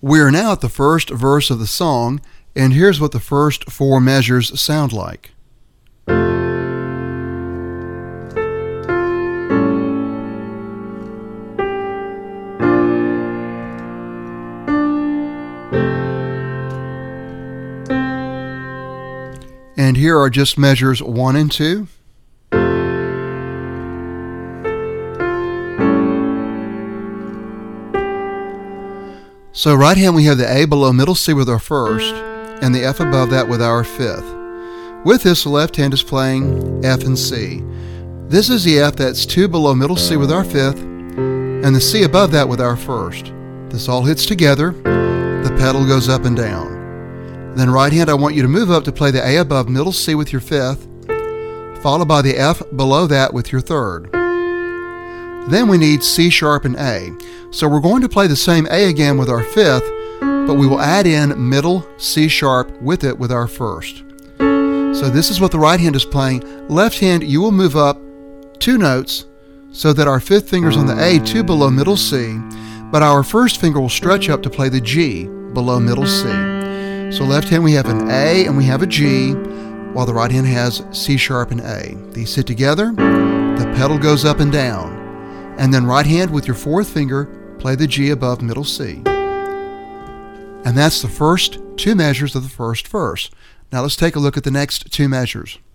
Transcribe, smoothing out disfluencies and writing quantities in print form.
We are now at the first verse of the song, and here's what the first four measures sound like. And here are just measures 1 and 2. So right hand we have the A below middle C with our first, and the F above that with our fifth. With this, the left hand is playing F and C. This is the F that's 2 below middle C with our fifth, and the C above that with our first. This all hits together, the pedal goes up and down. Then right hand, I want you to move up to play the A above middle C with your fifth, followed by the F below that with your third. Then we need C sharp and A. So we're going to play the same A again with our fifth, but we will add in middle C sharp with it with our first. So this is what the right hand is playing. Left hand, you will move up 2 notes so that our fifth finger's on the A 2 below middle C, but our first finger will stretch up to play the G below middle C. So left hand we have an A and we have a G, while the right hand has C sharp and A. These sit together, the pedal goes up and down. And then right hand with your fourth finger, play the G above middle C. And that's the first 2 measures of the first verse. Now let's take a look at the next 2 measures.